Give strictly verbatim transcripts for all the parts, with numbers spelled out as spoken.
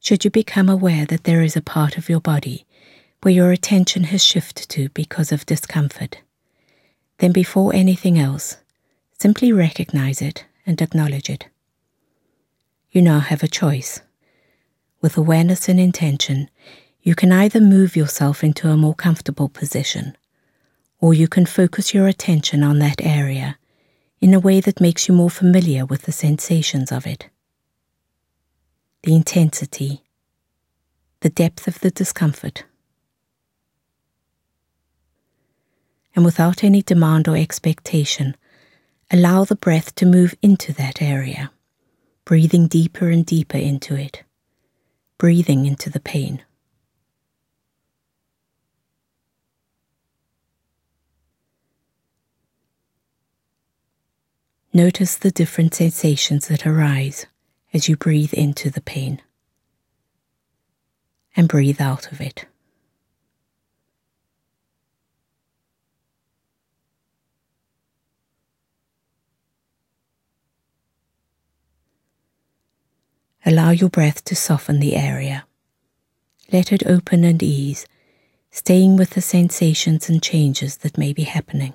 Should you become aware that there is a part of your body where your attention has shifted to because of discomfort, then before anything else, simply recognize it and acknowledge it. You now have a choice. With awareness and intention, you can either move yourself into a more comfortable position, or you can focus your attention on that area in a way that makes you more familiar with the sensations of it. The intensity, the depth of the discomfort. And without any demand or expectation, allow the breath to move into that area, breathing deeper and deeper into it, breathing into the pain. Notice the different sensations that arise as you breathe into the pain and breathe out of it. Allow your breath to soften the area. Let it open and ease, staying with the sensations and changes that may be happening.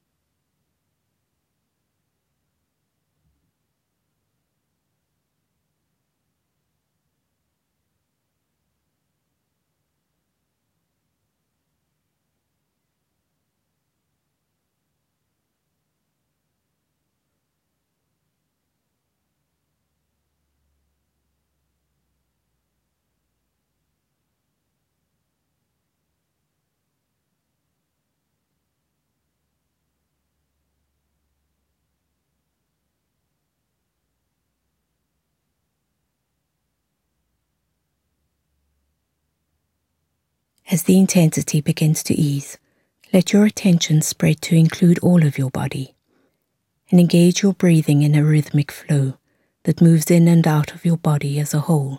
As the intensity begins to ease, let your attention spread to include all of your body and engage your breathing in a rhythmic flow that moves in and out of your body as a whole.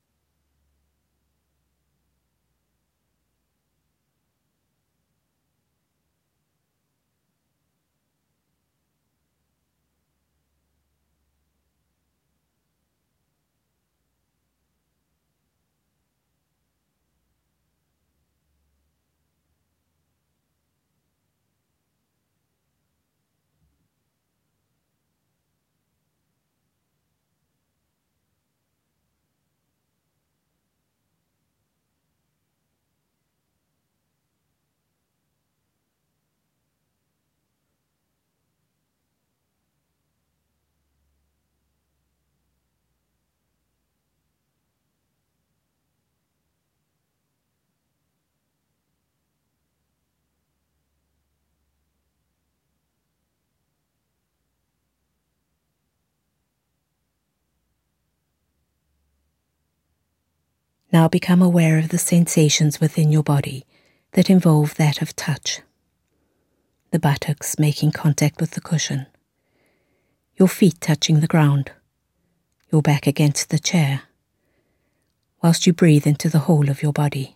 Now become aware of the sensations within your body that involve that of touch. The buttocks making contact with the cushion, your feet touching the ground, your back against the chair, whilst you breathe into the whole of your body.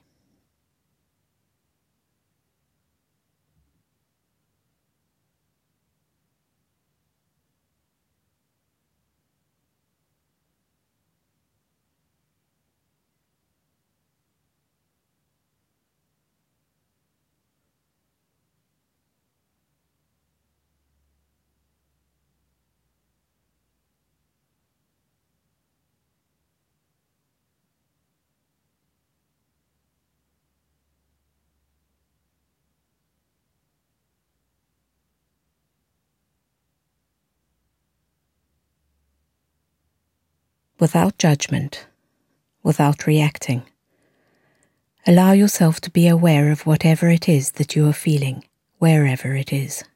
Without judgment, without reacting, allow yourself to be aware of whatever it is that you are feeling, wherever it is.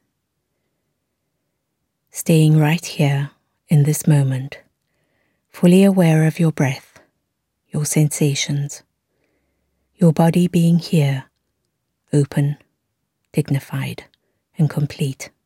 Staying right here, in this moment, fully aware of your breath, your sensations, your body being here, open, dignified, and complete.